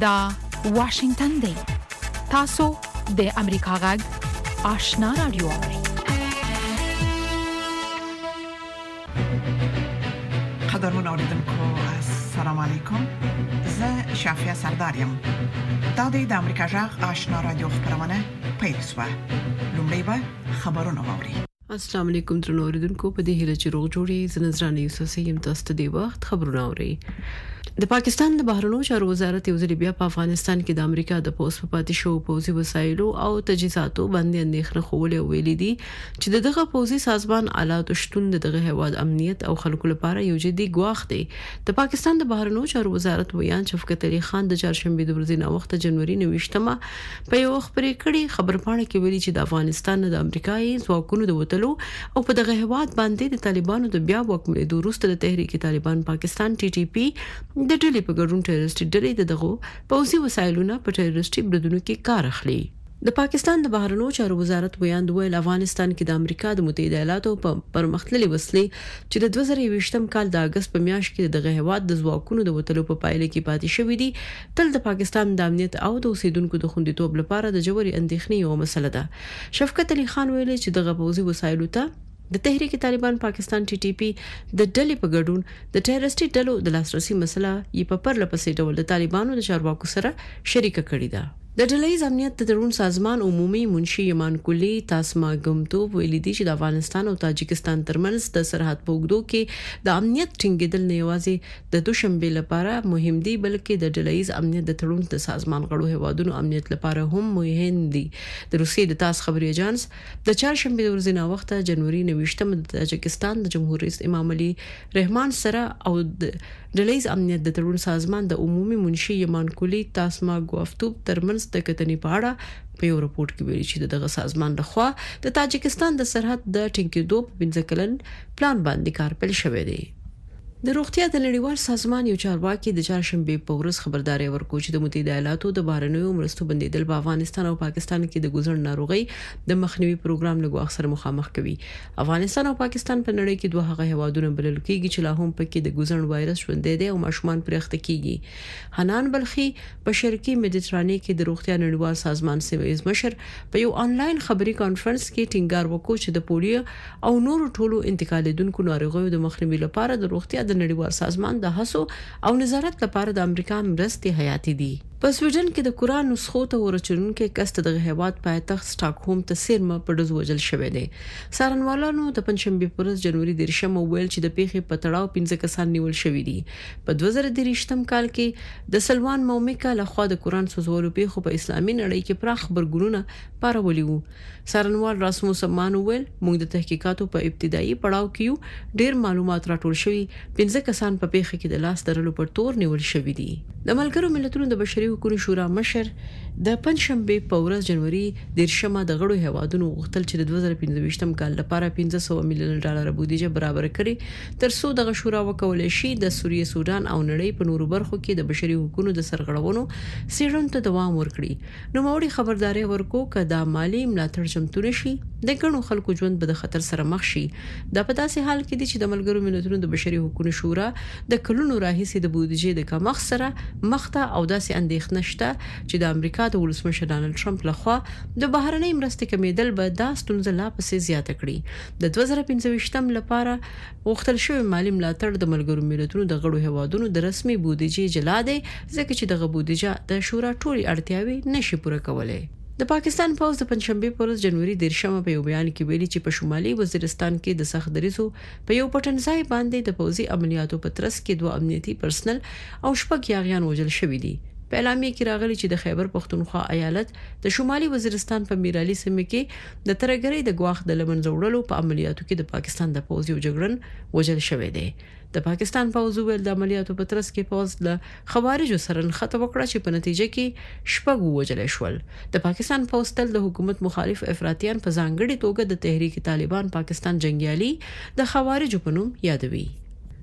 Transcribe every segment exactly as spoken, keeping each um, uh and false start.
دا واشنگتن دی تاسو د امریکا غږ آشنا رادیو اورئ. قدرمن اوریدونکو السلام علیکم، زه شافیا سردارم. دا د امریکا غږ آشنا رادیو خبرونه پیښه. لومړی به خبرونه واوري. السلام علیکم درنو اوریدونکو، په دې هیله چې روغ جوړی زنځرانه یوسف سیم تاسو ته دی وخت خبرونه اوري. د پاکستان د بهرنیو چارو وزارت یو ځل بیا په افغانستان کې د امریکا د پوس په پاتې شو پوزي وسایلو او تجهیزاتو باندې اندېښنه خوولې ویلې دي چې دغه پوزي سازمان آلات شتون دغه هواد امنیت او خلکو لپاره یو جدي ګواښ دی. د پاکستان د بهرنیو چارو وزارت ویان شفقت علي خان د چهارشنبه د ورځې نو وخت جنوري نوښتمه په یو خبرې کړي خبرپاڼه کې ویلي چې د افغانستان د امریکایي ځواکونو د وټلو او په دغه هواد باندې د طالبانو د بیا وکمنې وروسته د تحریک طالبان پاکستان ټي ټي پی د ډلې په ګډون ټیرریسټي ډلې دغه پوځي وسایلونه په ټیرریسټي بریدونو کې کار اخلي. د پاکستان د بهرنیو چارو وزارت ویاند ویل افغانستان کې د امریکا د متحده ایالاتو په پرمختللي وسلې چې د دوه زره یوویشتم کال د اگست په میاشت کې دغه هواد د ځواکونو د وټلو په پایله کې پاتې شوې دي تل د پاکستان د امنیت او د اوسیدونکو د خوندیتوب لپاره د جوړې اندېښنې یو مسله ده. شفقت علي خان ویل چې دغه پوځي وسایلو ته د تحریک طالبان پاکستان ټي ټي پی د ډلې په ګډون د ټیرریسټي ډلو د لاسرسي مسله یې په پرلپسې ډول د طالبانو د چارواکو سره شریک کړې ده. د ډلهیز امنیت د تړون سازمان عمومي منشي یمان کلی تاسما ګمتوب ویلي دي چې د افغانستان او تاجکستان ترمنځ د سرحد په اوږدو کې د امنیت ټینګېدل نه یوازې د دوشنبه لپاره مهم دي بلکې د ډلهیز امنیت د تړون د سازمان غړو هوادونو امنیت لپاره هم مهم دي. د روسیې د تاس خبري اژانس د چهارشنبه د ورځې نو وخت جنوري نوښتمه د تاجکستان د جمهور رئیس امام علي رحمان سره او د ډلهیز امنیت د تړون سازمان د عمومي منشي یمان کلی تاسما ګمتوب ترمنځ د کتنې په اړه په یو رپورت کې ویلي چې دغه سازمان لخوا د تاجکستان د سرحد د ټینګېدو په پنځه کلن پلان باندې کار پیل شوی دی. د روغتیا د نړیوال سازمان یو چارواکي د چهارشنبه په ورځ خبرداري ورکړه چې د متحده ایالاتو د بهرنیو مرستو بندیدل په افغانستان او پاکستان کې د ګوزن ناروغي د مخنیوي پروګرام له ګواښ سره مخامخ کوي. افغانستان او پاکستان په نړۍ کې دوه هغه هوادونه بلل کېږي چې لا هم پکې د ګوزن وایرس ژوندې دي او ماشومان پرې اخته کیږي. حنان بلخي په شرقي مدیترانې کې د روغتیا نړیوال سازمان سیمه‌ییز مشر په یو آنلاین خبري کانفرنس کې ټینګار وکړ چې د پولیو او نورو ټولو انتقالېدونکو ناروغیو د مخنیوي لپاره د روغتیا د نړیوال سازمان د هڅو او نظارت لپاره د امریکا مرستې حیاتي دي. په سویډن کې د قران نسخو ته ورچونکو کست د هواد پایتخت سټاکهولم ته سیرمه په ډز وجل شوې ده. سارنوالانو د پنځشنبه پر ورځ جنوري دیرشم ویل چې د پیښې په تړاو پنځه کسان نیول شوې دي. په دوه زره دیرشتم کال کې د سلمان مومکا لخوا د قران سوزولو پیښو په اسلامي نړۍ کې پراخ خبرګونونه پارولي وو. سارنوال راسموس مان ویل موږ د تحقیقاتو په ابتدایي پړاو کې ډېر معلومات راټول شوي، پنځه کسان په پیښه کې د لاس درلو پر تور نیول شوي دي. د ملګرو ملتونو د بشري حقوقو شورا مشر د پنځشنبه په ورځ جنوري دیرشمه د غړو هوادونو غوښتل چې د دوه زره پنځه کال لپاره پنځه سوه میلیون ډالر بودیجه برابر کړي ترڅو دغه شورا وکولای شي د سوریه، سودان او نړۍ په نورو برخو کې د بشري حقوقو د سرغړونو څېړنې ته دوام ورکړي. نو موري خبرداري ورکو کدا مالی ملاتړ چمتو نشي د ګڼو خلکو ژوند به د خطر سره مخ شي. د په داسې حال کې دي چې د ملګرو ملتونو د بشري حقوقو شورا د کلونو راهیسې د بودیجې د کمښت سره مخته او داسې اندېښنه شته چې د امریکا د ولسمشر ډانلډ ټرمپ لخوا د بهرنۍ مرستې کمیدل به دا ستونزه لا پسې زیاته کړي. د دوه زره پنځه لپاره غوښتل شوی مالی ملاتړ د ملګرو ملتونو د غړو هوادونو د رسمي بودیجې جلا دی ځکه چې دغه بودیجه د شورا ټولې اړتیاوې نشي پوره کولای. د پاکستان پوز د پنځشنبه پر ورځ جنوري دیرشمه په یو بیان کې ویلي چې په شمالي وزیرستان کې د سخت دریزو په یو پټنځای باندې د پوزي عملیاتو په ترڅ کې دوه امنیتي پرسنل او شپږ یاغیان وژل شوي دي. په اعلامیه کې راغلي چې د خیبر پختونخوا ایالت د شمالي وزیرستان په میرالي سیمه کې د ترګری د غواخ د لمنځه وړلو په عملیاتو کې د پاکستان د پوز یو جګړن وژل شوی دی. د پاکستان پوز ول د عملیاتو په ترڅ کې پوز له خوارجو سره نښته وکړه چې په نتیجه کې شپږ وژل شول. د پاکستان پوز تل د حکومت مخالف افراطیان په ځانګړي توګه د تحریک طالبان پاکستان جنگیالي د خوارجو په نوم یادوي.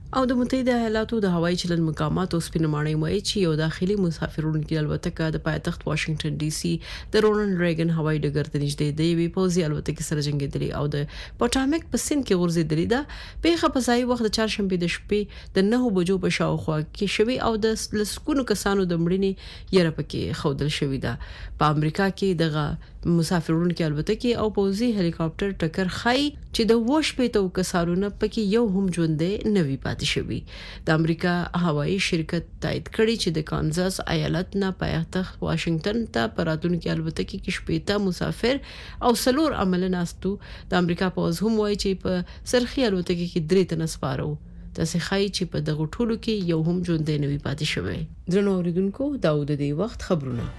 او د متحده ایالاتو د هوایي چلند مقامات او سپینمانۍ وایي چې یو داخلي مسافرونکو الوتکه د پایتخت واشنگټن ډي سي د رونالد ریګن هوایي ډګر ته نږدې د یوې پوځي الوتکې سره جنګېدلې او د پټامک په سیند کې غورځېدلې ده. پیښه په ځای وخت د چهارشنبه د شپې د نهو بجو په شاوخوا کې شوې او د لسګونو کسانو د مړینې یره پکې خودل شوې ده. په امریکا کې دغه مسافرونکو الوتکې او پوځي هلیکاپټر ټکر خای چې د وښ په تو کسانو پکې یو هم ژوندې نوي پاتې شوی. د امریکا هوایي شرکت تایید کړی چې د کانزاس ایالت نه پایتخت واشنگټن ته پراتونکو الوتکې کې شپږ مسافر او څلور عمل ناستو. د امریکا پوز هم وایي چې په سرخي الوتکې کې درې تنه سپارو. تاسو خای چې په دغه ټولو کې یو هم ژوندې نوي پاتې شوی. درنو اوریدونکو دا د دې وخت خبرونه.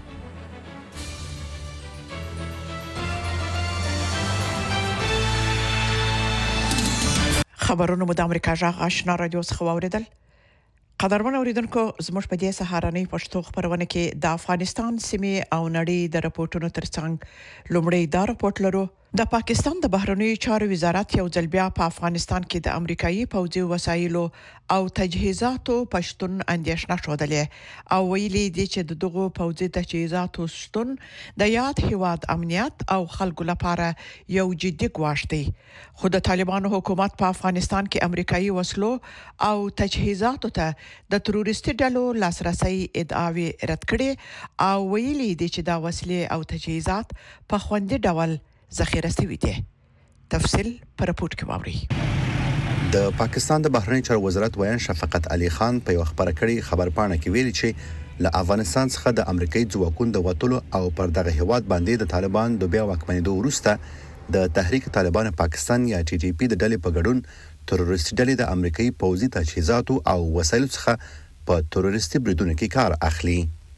خبرونه مو د امریکا جغ آشنا رادیو څخه واوریدل. قدرمن اوریدونکو زموږ په دې سهارنۍ پښتو خبرونه کې د افغانستان سیمې او نړۍ د راپورټونو ترڅنګ لومړی دا راپورټ لرو. د پاکستان د بهرنیو چارو وزارت یو ځل بیا په افغانستان کې د امریکایي پوځي وسایلو او تجهیزاتو پښتون اندیشنه شودلې او ویلي دي چې د دغو پوځي تجهیزاتو شتون د یاد هیواد امنیت او خلکو لپاره یو جدي ګواښ دی. خو د طالبانو حکومت په افغانستان کې امریکایي وسلو او تجهیزاتو ته د تروریستي ډلو لاسرسي ادعاوې رد کړي او ویلي دي چې دا وسلې او تجهیزات په خوندي ډول ذخیره شوي دي. تفصیل پر راپورټ کې واوري. د پاکستان د بهرنی چارو وزارت ویان شفقت علي خان په یو خبره کړي خبرپاڼه کې ویلي چې له افغانستان څخه د امریکایي ځواکونو د وټولو او پر دغه هیواد باندې د طالبان د بیا واکمنېدو وروسته د تحریک طالبان پاکستان یا ټي ټي پی د ډلې په ګډون تروریستي ډلې د امریکایي پوځي تجهیزاتو او وسایلو څخه په تروریستي بریدونو کې کار اخلي.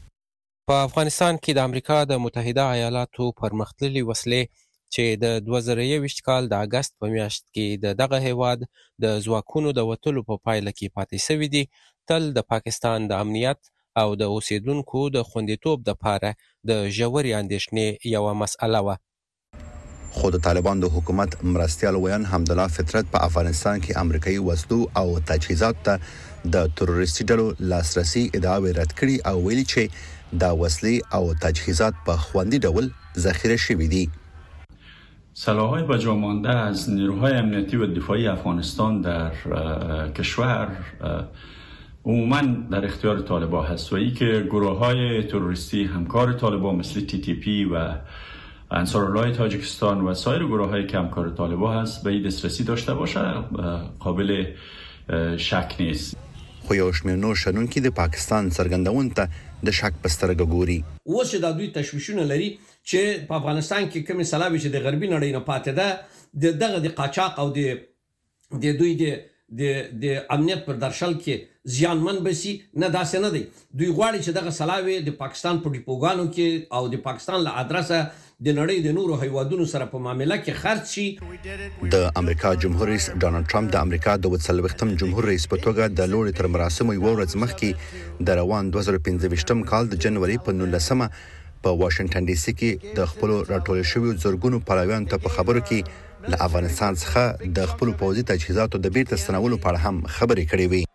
په افغانستان کې د امریکا د متحده ایالاتو پرمختللي وسلې چې د دوه زره یوویشت کال د اگست په میاشت کې د دغه هیواد د ځواکونو د وټلو په پایله کې پاتې شوي دي، تل د پاکستان د امنیت او د اوسیدونکو د خوندیتوب لپاره د ژورې اندېښنې یوه مسأله وه. خو د طالبان د حکومت مرستیال ویان حمدالله فطرت په افغانستان کې امریکایي وسلو او تجهیزات ته د تروریستي ډلو لاسرسي ادعاوې رد کړي او ویلي چې دا وسلې او تجهیزات په خوندي ډول ذخیره شوي دي. سلاح‌های باقی مانده از نیروهای امنیتی و دفاعی افغانستان در کشور عموما در اختیار طالبان هست و ای که گروه‌های تروریستی همکار طالبان مثل تی تی پی و انصارالله تاجیکستان و سایر گروه‌هایی که همکار طالبان هست به این دسترسی داشته باشه قابل شک نیست. خو یو شمېر نور شنونکي د پاکستان څرګندونې ته د شک په سترګه ګوري. اوس د دوی تشویشونه لري چې په افغانستان کې کومې سلاوي چې د غربي نړۍ نه پاتې ده د دغه د قاچاق او د د دوی د د د امنیت پر درشل کې زیانمن بسی نه داسې نه دی. دوی غواړي چې دغه سلاوي د پاکستان په ډیپوګانو کې او د پاکستان له ادرسه د نړۍ د نورو هیوادونو سره په معاملې کې خرڅ شي. د امریکا جمهور رئیس ډانلډ ټرمپ د امریکا د څلوېښتم جمهور رئیس په توګه د لوړې تر مراسمو یو ورځ مخکې د روان دوه زره پنځه ویشتم کال د جنوري په نولسمه په واشنگټن ډي سي کې د خپل راټول شویو زرګونو پلاویانو ته په خبرو کې له افغانستان څخه د خپل پوځي تجهیزاتو د بیرته ستنولو په اړه هم خبرې کړې وې.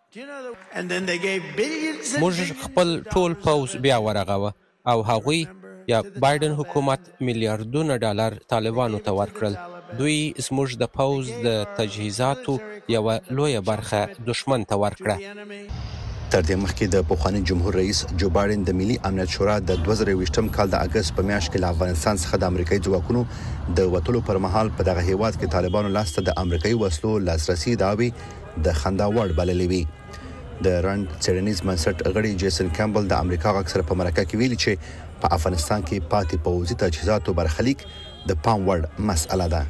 موږ خپل ټول پوځ بیا ورغاوه او هغوی یا بایدن حکومت میلیارډونه ډالر طالبانو ته ورکړل. دوی زموږ د پوځ د تجهیزاتو یو لویه برخه دشمن ته ورکړه. تر دې مخکې د پخوانی جمهور رئیس جو بایدن د ملي امنیت شورا د دوه زره یوویشتم کال د اگست په میاشت کې له افغانستان څخه د امریکایي ځواکونو د وټلو پر مهال په دغه هیواد کې طالبانو لاسته د امریکایي وسلو لاسرسي داوي د خندا وړ بللې وي. د رند څېړنیز منسټ غړي جیسن کیمبل د امریکا غږ سره په مرکه کې ویلي چې په افغانستان کې پاتې پوځي تجهیزاتو برخلیک د پام وړ مسأله ده.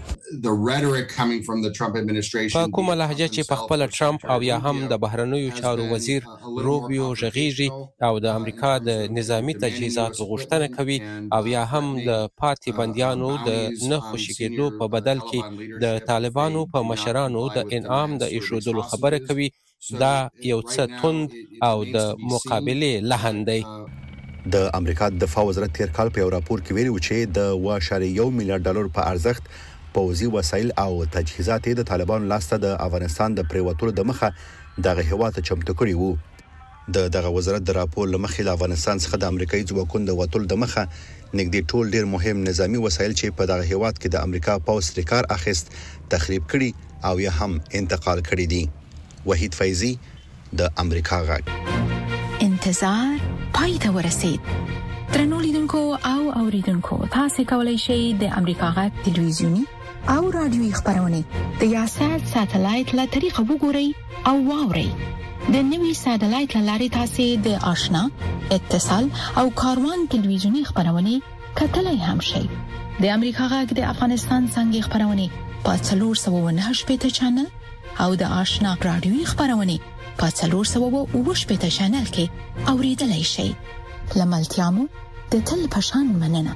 په کومه لهجه چې په خپل ټرمپ او یا هم د بهرنیو چارو وزیر روبیو ژغیږي او د امریکا د نظامی تجهیزاتو غوښتنه کوي او یا هم د پاتې بندیانو د نه خوشي کېدو په بدل کې د طالبانو په مشرانو د انعام د ایښودلو خبره کوي، دا یو څه توند او د مقابلې لحن دی. د امریکا د دفاع وزارت تیر کال په یو راپور کې ویلي و چې د واش یو میلیارډ ډالر په ارزښت پوځي وسایل او تجهیزات د طالبانو لاسته د افغانستان د پریوتلو د مخه دغه هیواد چمتو کړی وو. د دغه وزارت د راپور لمخې د افغانستان څخه د امریکایي ځواکونو د وټول د مخه نګدي ټول ډیر مهم نظامی وسایل چې په دغه هیواد کې د امریکا پوځ ریکار اخیست تخریب کړي او یا هم انتقال کړي دي. وحید فیضی د امریکا غږ. انتظار پای ته ورسید. ترنو لیدونکو او اوریدونکو تاسو کولی شئ د امریکا غږ ټلویزیونی او رادیوي خبرونه د یاشات ساتلایت له طریقو وګورئ او واورئ. د نوي ساتلایت لارې تاسو د آشنا اتصال او کاروان ټلویزیونی خبرونه کتلای هم شئ. د امریکا غږ د افغانستان څنګه خبرونه په څلور سوه و نهه شپږ چینل او د آشنا رادیوي خبرونه په څلور سوه و اووه شپږ چینل کې اوریدلای شئ. لملتيامو د تل پشان مننه.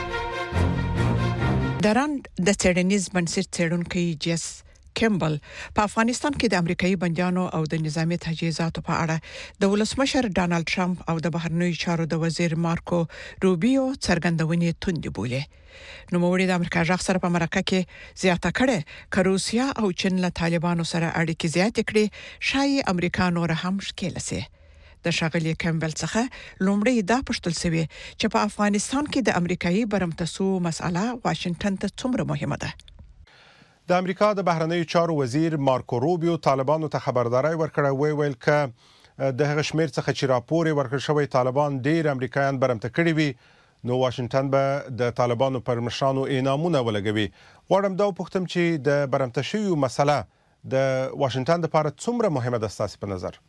درند د چېړنیز بنسټ چېړونکو جیس کیمبل په افغانستان کې د امریکایي بنديانو او د نظامی تجهیزاتو په اړه د ولسمشر ډانلډ ټرمپ او د بهرنیو چارو د وزیر مارکو روبیو څرګندونې توندې بولي. نو موږ د امریکا ځخ سره په مرکه کې زیاته کړه ک روسیا او چین له طالبانو سره اړیکې زیاتې کړي شای امریکا نور هم شکل سي. د شاغلی کیمبل څخه لومړی دا پښتل سوي چې په افغانستان کې د امریکایي برمتسو مسأله واشنگټن ته څومره مهمه ده. د امریکا د بهرنیو چارو وزیر مارکو روبیو طالبانو ته خبرداري ورکړه وی ویل ک د هغه شمیر څخه چې راپور ورکړ شوی طالبان ډیر امریکایان برمته کړي وي نو واشنگټن به د طالبانو پر مشرانو انعامونه ولګوي. غواړم دا وپوښتم چې د برمته شوی مسله د واشنگټن لپاره څومره مهمه ده ستاسو په نظر؟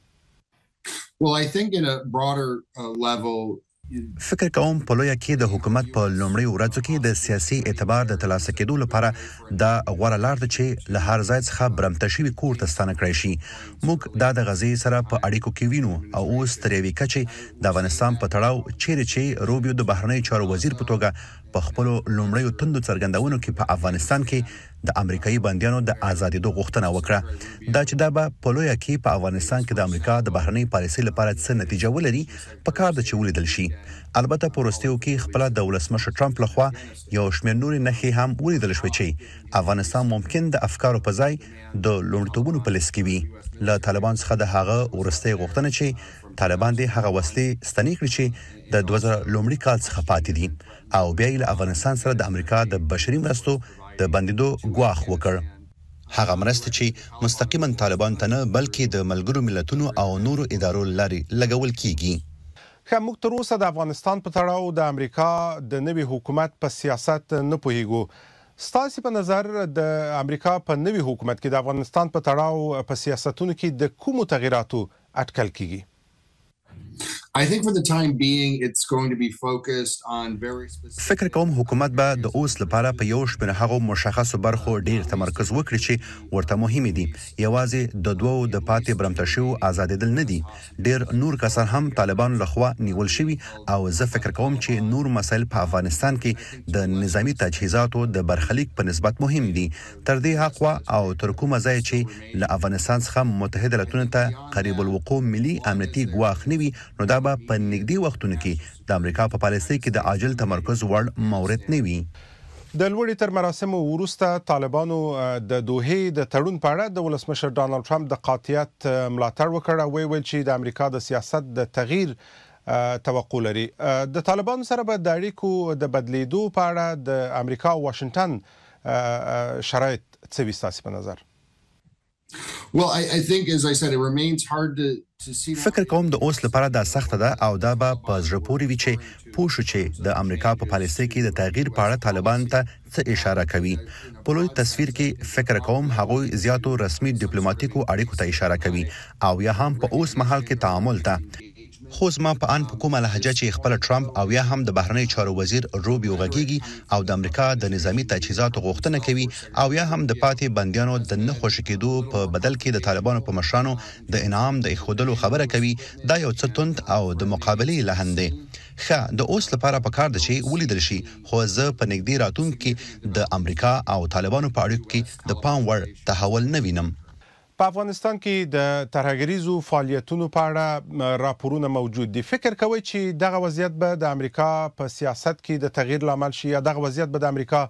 Well, I think in a broader uh, level فکر کوم په لویه کې د حکومت په لومړی ورځو کې د سیاسي اعتبار د ترلاسه کېدو لپاره دا غوړه لار ده چې له هر ځای څخه برمته شوی کور ته ستانه کړی شي. موږ دا د غزې سره په اړیکو کې وینو او اوس تر یوې کچې د افغانستان په تړاو چیرې چې روبیو د بهرنیو چارو وزیر په توګه په خپل لومړیو توندو څرګندونو کې په افغانستان کې د امریکایي بنديانو د ازادېدو غوښتنه وکړه. دا چې دا به په لویه کې په افغانستان کې د امریکا د بهرنۍ پالیسۍ لپاره څه نتیجه ولري په کار د چولیدل شي. البته په وروستیو کې خپل د ولسمشر ټرمپ لخوا یو شمېر نورې نښې هم ولیدل شوې چې افغانستان ممکن د افکارو په ځای د لومړیتوبونو په لیست کې وي. له طالبان څخه د هغه ورستۍ غوښتنه چې طالبان دې هغه وسلې ستنې کړي چې د دوه زره لومړي کال څخه پاتې دي او بیا یې له افغانستان سره د امریکا د بشري مرستو د بندیدو غواخ وکړ. هغه مرسته چې مستقیما طالبان ته نه بلکې د ملګرو ملتونو او نورو ادارو لارې لګول کیږي. که موږ تر اوسه د افغانستان په تړاو د امریکا د نوي حکومت په سیاست نه پوهیږو. ستاسو په نظر د امریکا په نوي حکومت کې د افغانستان په تړاو په سیاستونو کې د کومو تغیراتو اټکل کیږي؟ I think for the time being it's going to be focused on very specific. فکر کوم حکومت به د اوس لپاره په یو شمېر هغو مشخصو برخو ډیر تمرکز وکړي چې ورته مهمه دي. یوازې د دوو د پاتې برمته شو آزادېدل نه دي. ډیر نور کسان هم طالبان لخوا نیول شوي او زه فکر کوم چې نور مسایل په افغانستان کې د نظامی تجهیزاتو د برخلیک په نسبت مهم دي. تر دې حقوا او تر کومه ځای چې له افغانستان څخه متحده ایالاتونو ته قریب الوقوع ملي امنیتي ګواښ نه وي نو دا به په نږدې وختونو کې د امریکا په پالیسۍ کې د عاجل تمرکز وړ مورد نه وي. د لوړې تر مراسمو وروسته طالبانو د دوحې د تړون په اړه د ولسمشر ډانلډ ټرمپ د قاطعیت ملاتړ وکړ او ویل چې د امریکا د سیاست د تغییر توقع لري. د طالبانو سره به د اړیکو د بدلیدو په اړه د امریکا او واشنگټن شرایط څه وي ستاسو په نظر؟ Well, I, I think, as I said, it remains hard to, to see... فکر کوم د اوس لپاره دا سخت ده او دا به په زړه پورې وي چې پوه شو چې د امریکا په پالیسۍ کې د تغییر په اړه طالبان ته څه اشاره کوي. په لوی تصویر کې فکر کوم هغوی زیاتو رسمي ډیپلوماټیکو اړیکو ته اشاره کوي او یا هم په اوس مهال کې تعامل ته. خو زما په ان په کومه لهجه چې خپل ټرمپ او یا هم د بهرنیو چارو وزیر روبیو غږیږي او د امریکا د نظامی تجهیزاتو غوښتنه کوي او یا هم د پاتې بنديانو د نه خوشی کېدو په بدل کې د طالبانو په مشرانو د انعام د اخودلو خبره کوي. دا یو څه توند او د مقابلې لحن دی. خا د اوس لپاره په کار ده چې ولیدل شي خو زه په نږدې راتلونکي کې د امریکا او طالبانو په اړیکو کې د پام وړ تحول نه وینم. په افغانستان کې د ترهګریزو فعالیتونو په اړه راپورونه موجود دي. فکر کوئ چې دغه وضعیت به د امریکا په سیاست کې د تغییر لامل شي یا دغه وضعیت به د امریکا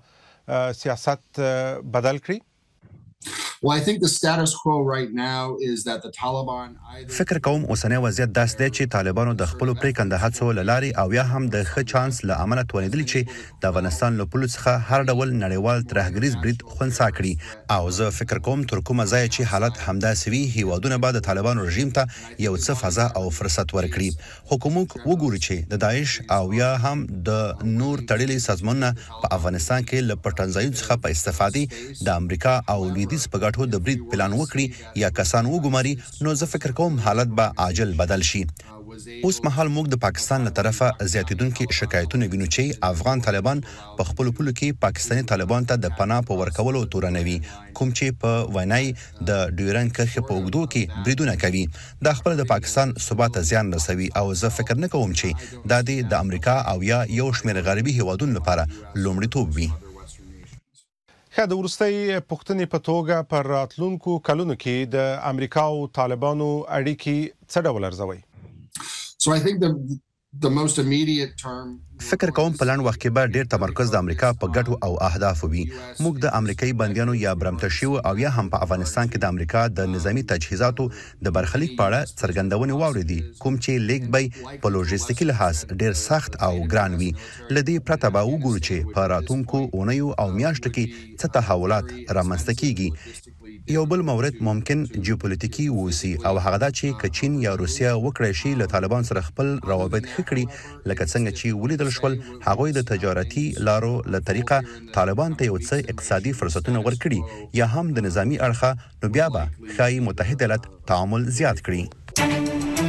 سیاست بدل کړي؟ Well, I think the status quo right now is that the Taliban فکر کوم اوسنی وضعیت داس دی چې طالبانو د خپل پریکنده هڅو لاري او یا هم د ښه چانس له امله توانیدل چې د افغانستان له پولیس څخه هر ډول نړیوال ترهګریز برید خنثی کړي او زه فکر کوم تر کومه ځای چې حالت همداسې وي هیوادونه بعد د طالبانو رژیم ته یو څه فضا او فرصت ورکړي حکومت وګوري چې د داعش او یا هم د نور تړلي سازمانونه په افغانستان کې له پټنځایو څخه په استفادې د امریکا او لویدیځ په ګټو د برید پلان وکړي یا کسان وګماري نو زه فکر کوم حالت به عاجل بدل شي اوس مهال موږ د پاکستان له طرفه زیاتیدونکو شکایتونه وینو چې افغان طالبان په خپل پلو کې پاکستاني طالبان ته د پناه په ورکولو تورنوي کوم چې په وینای د ډیورن کرښې په اوږدو کې بریدونه کوي د خپل د پاکستان ثبات زیان رسوي او زه فکر نه کوم چې دا د امریکا او یا یو شمېر غربي هیوادونو لپاره لومړیتوب وي خا د ورستۍ پښتنې په توګه پر راتلونکو کلونو کې د امریکا او طالبانو اړیکې څه ډول ارزوي؟ So I think the the most immediate term فکر کوم په لاندې وخت کې به ډېر تمرکز د امریکا په ګټو او اهدافو وي موږ د امریکایي بندیانو یا برمته شو او یا هم په افغانستان کې د امریکا د نظامی تجهیزاتو د برخلیک په اړه څرګندونې واوریدي کوم چې لیک به په لوجستیکي لحاظ ډېر سخت او ګران وي لدی پرته به وګورو چې په راتلونکو اونیو او میاشتو کې څه تحولات رامنځته کیږي یو بل مورد ممکن جیوپولیټیکي ووسی او هغه دا چې کچین یا روسیا وکړي شي له طالبان سره خپل روابط خکړي لکه څنګه چې ولیدل شول هغه د تجارتي لارو له طریقه طالبان ته یو څه اقتصادي فرصتونه ورکړي یا هم د نظامی اړخه نو بیا به خای متحده ایالات تعامل زیات کړي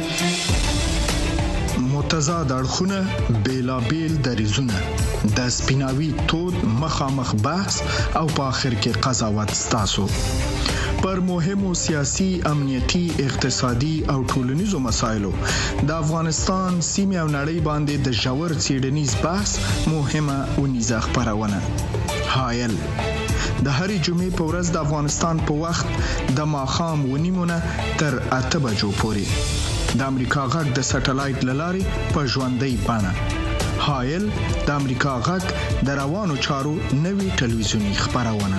متضاد اړخونه بیلابیل دریزونه د سپیناوي تود مخامخ بحث او په اخر کې قضاوت ستاسو پر مهمو سیاسي امنیتي اقتصادي او ټولنیزو مسایلو د افغانستان سیمه او نړۍ باندې د ژور څېړنیز بحث مهمه ونیزه خبرونه هایل د هرې جمعې په ورځ د افغانستان په وخت د ماښام ونیمونه تر اته بجو پورې د امریکا غږ د سټلایټ لارې په ژوندۍ بڼه هایل د امریکا غږ د روانو چارو نوي ټلویزیونی خبرونه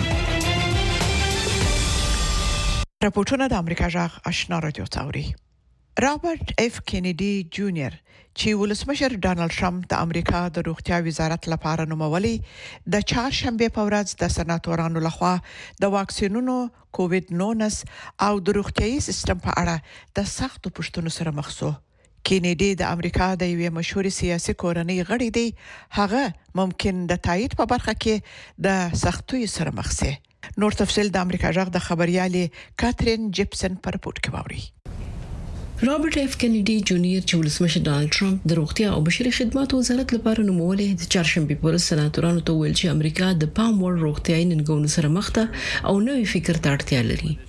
راپورټونه د امریکا غږ آشنا رادیو څوري رابرټ اف کینیډي جونیئر چې ولسمشر ډانلډ ټرمپ د امریکا د روغتیا وزارت لپاره نومولي د چهارشنبه په ورځ د سناتورانو لخوا د واکسینونو کووډ ناینټین او د روغتيایي سیستم په اړه د سختو پوښتنو سره مخ شو کینیډي د امریکا د یوې مشهور سیاسي کورنۍ غړي دی هغه ممکن د تایید په برخه کې د سختوي سره مخ شي نور تفصيل د امریکا غږ د خبريالې کاترین جیپسن پر رپورت کې ووري رابرټ اف کینیډي جونیئر چې ولسمشر ډانلډ ټرمپ د روغتیا او بشري خدماتو وزارت لپاره نومولې د چهارشنبه پر سناتورانو ته ویل چې امریکا د پام وړ روغتیايي ننګونو سره مخ ده او نوې فکر ته اړتیا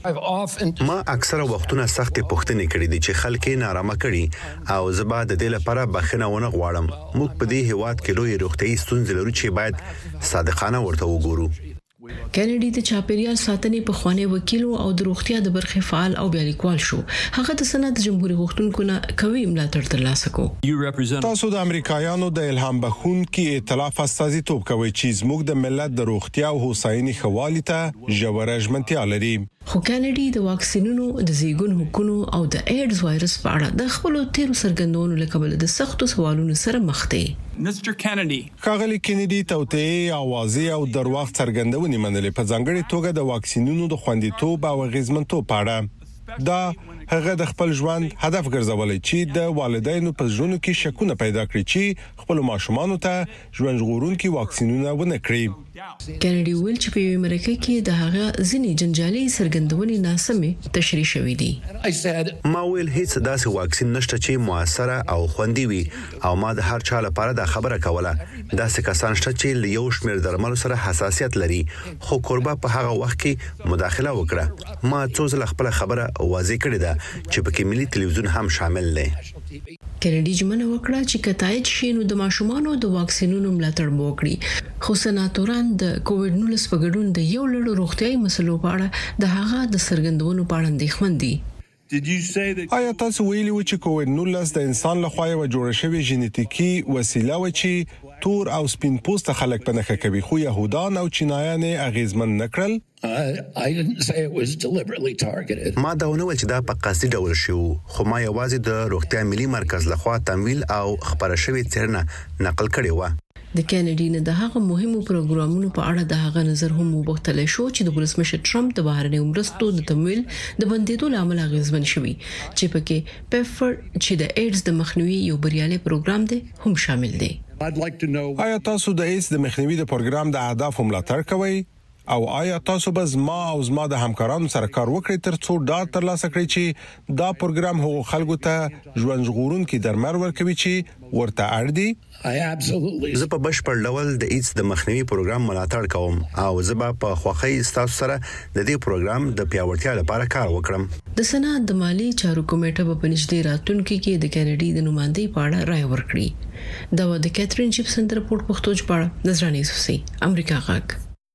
لري ما اکثره وختونه سخت پوښتنې کړې دي چې خلک یې نارامه کړي او زبا د دې لپاره بخښنه ونه غواړم موږ په دې هیواد کې لوی روغتیايي ستونزې لرو چې باید صادقانه ورته وګورو کینیډي د چاپیریال ساتنې په خوانی وکیل او د روغتیا د برخې فعال او بیا لیکوال شو هغه د سند جمهوریت غوښتونکو نه کوي ملاتړ ترلاسه کو تاسو د امریکایانو د الهام بخښونکو ائتلاف استازیتوب کوي چې زموږ د ملت د روغتیا او هوساینې خوالي ته ژوره ژمنتیا لري خو کینیډي د واکسینونو د زیږون حقوقو او د ایډز وایرس په اړه د خپل تیرو سرګندونو لکه د سختو سوالونو سره مخ دی مستر کینیډي کاغلی کینیډي توته اوازې او درواغ څرګندونې منلې په ځانګړي توګه د واکسینونو د خوندیتوب او غیزمنتوب په اړه دا هغه د خپل ژوند هدف ګرځولې چې د والدینو په ژوند کې شکونه پیدا کړي چې خپل ماشومان ته ژوند ژغورونکي واکسینونه ونه کړي کینیډي ویل چې په امریکا کې د هغه ځینې جنجالي سرګندونې ناسمه تشریح شوې دي ما ویل هیڅ داسې واکسین نشته چې موثره او خوندي وي او ما د هر چا لپاره د خبره کوله داسې کسان شته چې له یو شمېر درملو سره حساسیت لري خو قربا په هغه وخت کې مداخله وکړه ما څو ځله خپل خبره واضح کړې ده چې په کې ملي ټلویزیون هم شامل دی کینیډي جمنه وکړه چې کتایج شینو د ماشومانو د واکسینونو ملاتړ وکړي خو سناتوران د کووډ ناینټین په ګډون د یو لړ روغتيایي مسلو په اړه د هغه د سرګندونو په اړه اندېښمن دي آیا تاسو ویلي و چې کووډ ناینټین د انسان لخوا یو جوړ شوی ژنټیکي وسیله و چې تور او سپین پوسټ خلک په نخښه کوي خو يهودان او چینایان اغیزمن نکړل. ما دا ونه ول چې دا په قصدي ډول شو خو ما یوازې د روغتیا ملي مرکز لخوا تمویل او خبره شوی څرنه نقل کړي و. د کینیډي نه د هغه مهمو پروګرامونو په اړه د هغه نظر هم وبختل شو چې د ولسمشر ټرمپ د بهرنیو مرستو د تمویل د بندیدو لامل غوښمن شوی چې پکې پیفر چې د ایډز د مخنیوي یو بریالي پروګرام دی هم شامل دی. آیا تاسو د ایډز د مخنیوي د پروګرام د اهداف ملاتړ کوئ او آیا تاسو به زما او زما د همکارانو سره کار وکړئ ترڅو دا ترلاسه کړئ چې دا پروګرام هغو خلکو ته ژوند ژغورونکي درمل ورکوي چې ورته اړ دي؟ زه په بشپړ ډول د ایډز د مخنیوي پروګرام ملاتړ کوم او زه به په خوخي ستاسو سره د دې پروګرام د پیاوړتیا لپاره کار وکړم. د صنعت د مالی چارو کمیټه په نږدې راتلونکي کې د کینیډي د نمائندګۍ په اړه رائے ورکړي. دا و د کیترین جیپسن رپورټ پښتو ژباړه نظرانه یوسفزي امریکا غاک.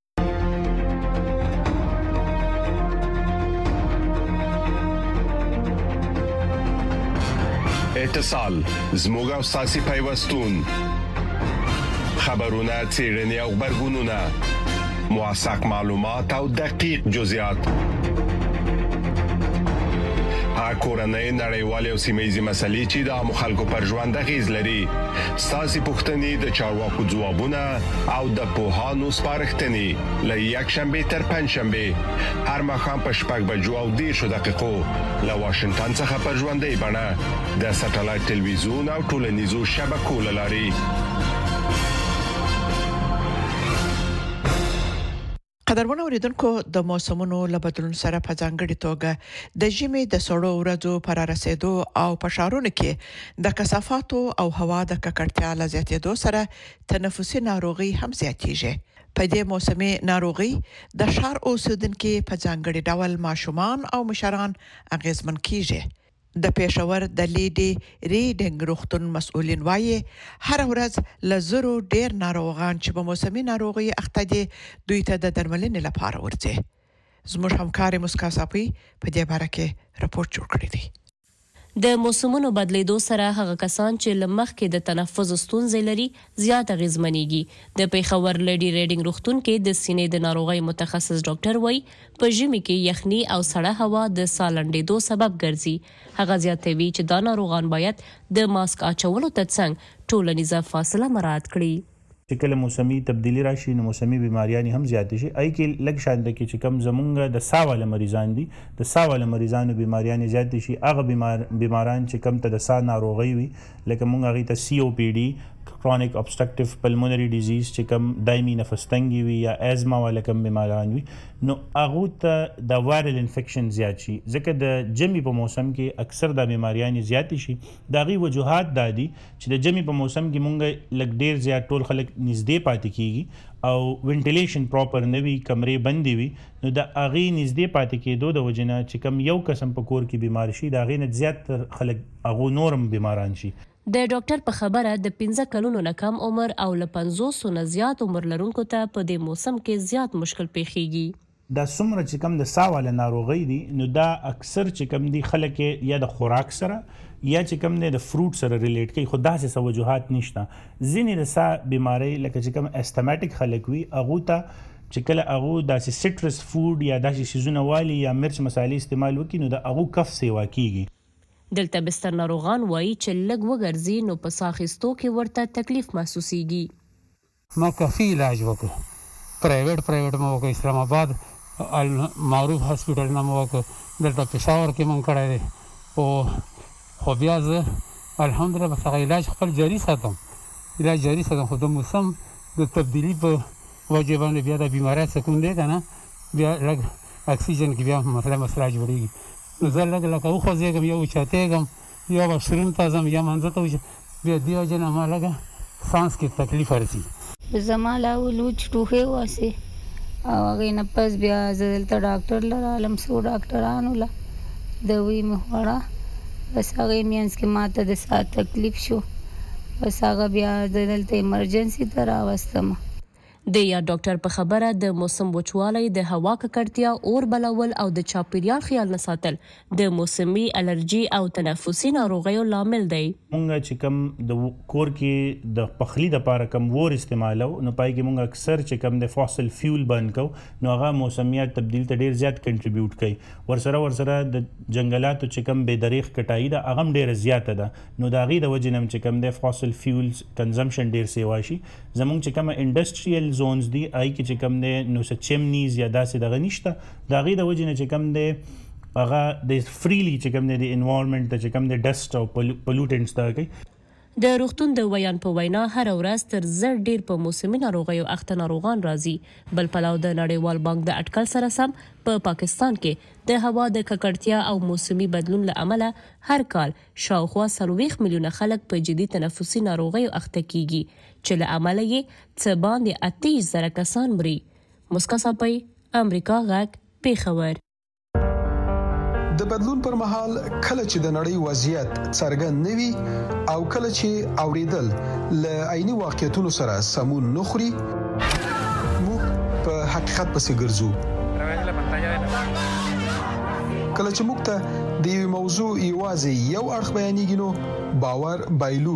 اتصال زموږ او ساسي پیوستون خبرونه چیرنی او خبرګونونه موثق معلومات او دقیق جزئیات کورنۍ نړیوالې او سیمه‌یزې مسلې چې د مخالکو پر ژوند غیز لري ساسي پښتني د چارواکو ځوابونه او د پوهانو سپارښتنې ل یک شنبه تر پنځ شنبه هر مخام په شپږ بجو او دېرش دقیقو له واشنگټن څخه په ژوندۍ بڼه د ساتلایت ټلویزیون او ټولنیزو شبکو لاري. قدرمن اوریدونکو د موسمونو لبدلون سره په ځانګړي توګه د ژمي د سړو ورځو پر رسیدو او په ښارونو کې د کثافاتو او هوا د ککړتیا له زیاتېدو سره تنفسي ناروغي هم زیاتېږي. په دې موسمي ناروغي د ښار اوسیدونکو په ځانګړي ډول ماشومان او مشران اغیزمن کیږي. د پېښور د لیډي ریډینګ روغتون مسؤلین وایي هر ورځ لزرو ډیر ناروغان چې په موسمي ناروغي اخته دي دوی ته د درملنې لپاره ورځي. زموږ همکار مسکا صافي په دې باره کې راپور جوړ کړی دی. د موسمونو بدلیدو سره هغه کسان چې لمخکې د تنفس ستونزې لري زیات اغیزمنېږي. د پیښور لیډي ریډینګ روغتون کې د سینې د ناروغي متخصص ډاکټر وایي په ژمي کې یخني او سړه هوا د سالنډېدو سبب ګرځي. هغه زیاتوي چې دا ناروغان باید د ماسک اچولو ترڅنګ ټولنیزه فاصله مراعات کړي. چې کله موسمي تبدیلی راشي نو موسمي بیماریاں هم زیات شي. اې کې لږ شاند کې چې کم زمونږ د ساواله مریضان دي د ساواله مریضانو بیماریاں زیات شي. هغه بیمار بیماران چې کم ته د سا ناروغي وي لکه مونږ هغه ته سی او پی ډي chronic obstructive pulmonary disease چې کم دایمي نفس تنګي وي یا ازما ولا کم بیماران وي نو هغه ته د وایرل انفیکشن زیات شي. ځکه د جمی په موسم کې اکثر د بیماریاں زیات شي. دا غي وجوهات دادي چې د جمی په موسم کې مونږ لګ ډیر زیات ټول خلک نږدې پاتې کیږي او وینټیلیشن پراپر نه وي کمرې بندې وي نو د اغي نږدې پاتې کېدو د وجنه چې کم یو قسم په کور کې بیمار شي دا غي نه زیات خلک اغو نورم بیماران شي. د ډاکټر په خبره د پنځه کلونو نه کم عمر او له پنځوس نه زیات عمر لرونکو ته په دې موسم کې زیات مشکل پیښیږي. دا څومره چې کم د ساواله ناروغي دي نو دا اکثر چې کم دي خلک یا د خوراک سره یا چې کم نه د فروټ سره ریلیټ کوي. خو داسې وجوهات نشته. ځینې د سا بیماری لکه چې کم استماتیک خلک وي هغه ته چې کله هغه داسې سټرس فود یا داسې سيزونه والی یا مرچ مصالې استعمال وکړي نو د هغه کف سیوا کیږي. دلته بستر ناروغان وایي چې لږ وګرځي نو په ساخستو کې ورته تکلیف محسوسيږي. ما کافي علاج وکړ پرایویټ پرایویټ مو وکړ اسلام آباد معروف هاسپټل نه مو وکړ دلته پېښور کې مونږ کړی دی او خو بیا زه الحمدلله بس هغه علاج خپل جاري ساتم علاج جاري ساتم خو د موسم د تبدیلی په وجه باندې بیا د بیماری سکون دی که نه بیا لږ اکسیجن کې بیا مسله مسله جوړېږي. نو زه لږ لکه وخوځېږم یا اوچتېږم یا به شرون ته ځم یا منځه ته بیا دې وجې نه ما لږه سانس کې تکلیف ورځي. زما لا ولوچ ټوخې واسې او هغې نه پس بیا زه دلته ډاکټر له رالم څو ډاکټرانو له دوی مې خوړه بس هغې مینځ کې ما ته د ساه تکلیف شو بس هغه بیا زه دلته ایمرجنسي ته راوستم. د یا ډاکټر په خبره د موسم وچوالی د هوا ککړتیا اور بلول او د چاپیریال خیال نه ساتل د موسمي الرجي او تنفسي ناروغیو لامل دی. مونږ چې کوم د کور کې د پخلی د لپاره کوم ور استعمالو نو پای کې مونږ اکثر چې کوم د فوسل فیول بند کو نو هغه موسمیات تبدیل ته ډیر زیات کنټریبیوټ کوي. ورسره ورسره د جنگلاتو چې کوم بے دریغ کټای دا هغه ډیر زیاته ده نو دا غي د وجنم چې کوم د فوسل فیولز کنزمپشن ډیر سی واشي. زمونږ چې کوم انډستریال زونز دی آی کې چې کم دی نو څه چمنیز یا داسې دغه نشته دا غي د وجه نه چې کم دی هغه د فریلی چې کم دی د انوایرنمنت ته چې کم دی ډسټ او پولوټنټس دا کوي. د روغتون د ویان په وینا هر ورځ تر زر ډیر په موسمي ناروغیو اخته ناروغان راځي. بل پلاو د نړیوال بانک د اټکل سره سم په پا پاکستان کې د هوا د ککړتیا او موسمي بدلون له امله هر کال شاوخوا څلوېښت میلیونه خلک په جدي تنفسي ناروغیو اخته کیږي چې له امله یې څه باندې اتهیس زره کسان مري. مسکا صاحب امریکا غږ پیښور. د بدلون پر مهال کله چې د نړۍ وضعیت څرګند نوي او کله چې اوریدل ل عیني واقعیتونو سره سمون نخري موږ په حقیقت پسې ګرځو. کله چې موږ ته د یو موضوع یوازې یو اړخ بیانېږي نو باور بایلو.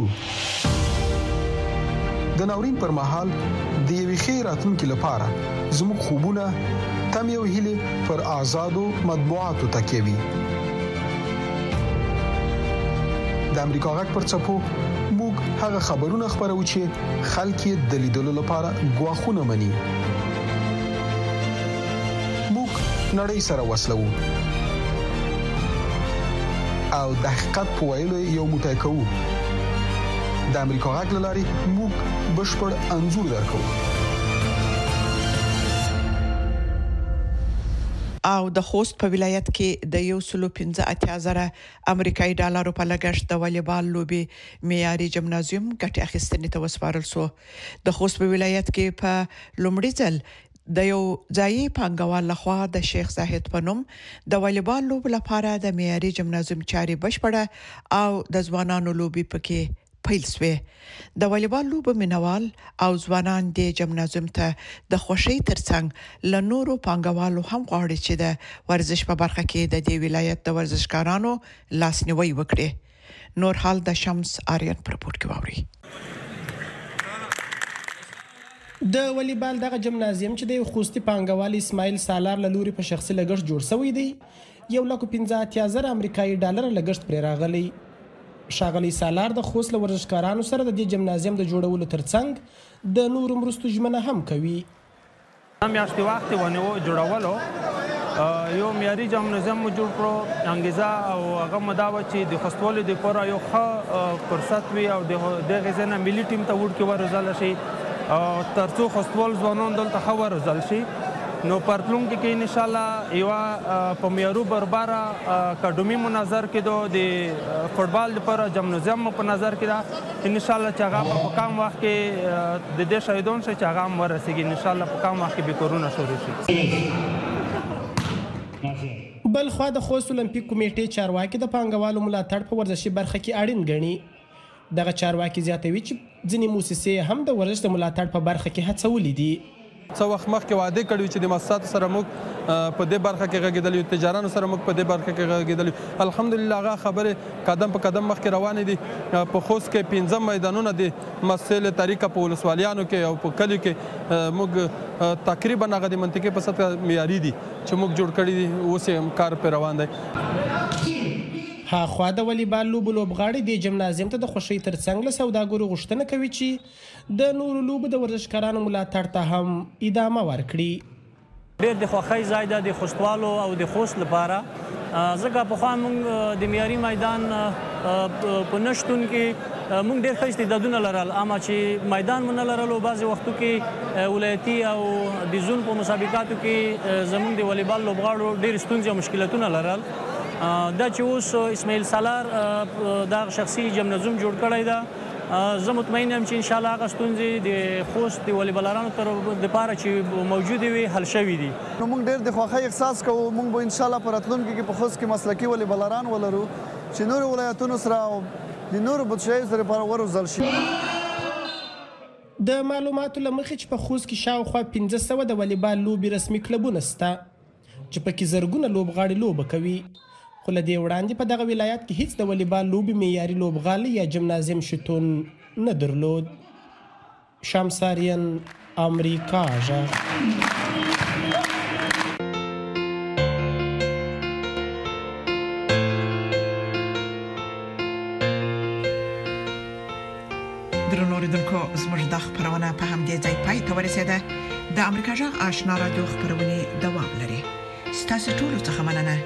د ناورین پر مهال د یوې ښې راتلونکي لپاره زموږ خوبونه تم یو هیله پر آزادو مطبوعاتو تکیوي. د امریکا غږ پر چپو موږ هغه خبرونه خبرو چې خلک یې د لیدلو لپاره غواخونه مني. موږ نړۍ سره وصلو او د حقیقت په ویلو یو موټی کوو. د امریکا غږ لاري موږ بشپړ انځور درکو. او د خوست په ولایت کې د یو سلو پنځه اتیا زره امریکایي ډالرو په لګښت د والیبال لوبي معیاري جمنازیوم ګټه اخیستنې ته وسپارل شو. د خوست په ولایت کې په لومړي ځل د یو ځایي پانګوال لخوا د شیخ زاهد په نوم د والیبال لوب لپاره د معیاري جمنازیوم چاري بشپړه او د ځوانانو لوبي پکې پیل شوه. د والیبال لوب مینوال او ځوانان د جمنازیوم ته د خوشي ترڅنګ له نورو پانګوالو هم غواړي چې د ورزش په برخه کې د دې ولایت د ورزشکارانو لاسنیوي وکړي. نور حال د شمس آریان پر رپورت کې واوري. د والیبال دغه جمنازیوم چې د خوستي پانګوال اسماعیل سالار له لوري په شخصي لګښت جوړ شوی دی یو لک پنځه اتیا زره امریکایي ډالر لګښت پر راغلی. شاغلی سالار د خوست له ورزشکارانو سره د دې جمنازیوم د جوړولو ترڅنګ د نورو مرستو ژمنه هم کوي. میاشتې وخت ونیو جوړولو یو معیاري جمنازیوم جوړ کړو. انګیزه او هغه مداوه چې د خوستوالو د پوره یو ښه فرصت وي او د دغه ځنه ملي ټیم ته وړ کې ورزل شي ترڅو خوستوال ځوانان دلته ښه ورزل شي. نو پرتلونکو کې ان شاء الله یو په معیارو برابره اکاډمي منظر کېدو د فوټبال لپاره جمنازیوم په نظر کې دا ان شاء الله چې هغه په کم وخت کې د دې شاهدون شي چې هغه هم ورسیږي. ان شاء الله په کم وخت کې به کورونه شروع شي. بل خو د خوست اولمپیک کمیټې چارواکي د پانګوالو ملاتړ په ورزشي برخه کې اړین ګڼي. دغه چارواکي زیاتوي چې ځینې موسسې هم د ورزش د ملاتړ په برخه کې هڅولې دي. څو وخت مخکې وعده کړی چې د مؤسساتو سره موږ په دې برخه کې غږیدل یو تجارانو سره موږ په دې برخه کې غږیدل. الحمدلله هغه خبره قدم په قدم مخکې روانې دي. په خوست کې پنځم میدانونه د مسل طریقه په ولسوالیانو کې او په کلیو کې موږ تقریبا هغه د منطقې په سطح معیاري دي چې موږ جوړ کړی دي. اوس یې کار په روان دی. ها خو د والیبال لوبو لوبغاړي د جمنازیوم ته د خوشي ترڅنګ له سوداګرو غوښتنه کوي چې د نورو لوبو د ورزشکارانو ملاتړ ته هم ادامه ورکړي. ډېر د خوښۍ ځای ده د خوستوالو او د خوست لپاره ځکه پخوا موږ د معیاري میدان په نشتون کې موږ ډېر ښه استعدادونه لرل اما چې میدان مو نه لرلو بعضې وختو کې ولایتي او د زون په مسابقاتو کې زموږ د والیبال لوبغاړو ډېر ستونزې او مشکلتونه لرل. دا چې اوس اسماعیل سالار دا شخصي جمنازیوم جوړ کړی ده زه مطمئن یم چې ان شاء الله هغه ستونزې د خوست د والیبالرانو تر دپاره چې موجودې وي حل شوي دي. نو موږ ډېر د خوښۍ احساس کوو. موږ به ان شاء الله په راتلونکي کې په خوست کې مسلکي والیبالران ولرو چې نورو ولایتونو سره او د نورو بچیو سره لپاره وروزل شي. د معلوماتو لمخې چې په خوست کې شاوخوا پنځه سوه د والیبال لوبې رسمي کلبونه شته چې پکې زرګونه لوبغاړي لوبه کوي، خو له دې وړاندې په دغه ولایت کې هیڅ د والیبال لوبې معیاري لوبغالي یا جمنازیم شتون نه درلود. شمساریان، امریکا غږ. درنو اوریدونکو، زموږ د خبرونه په همدې ځای پای ته ورسېده. د امریکا غږ آشنا رادیو خبرونه دوام لري. ستاسو ټول څه مننه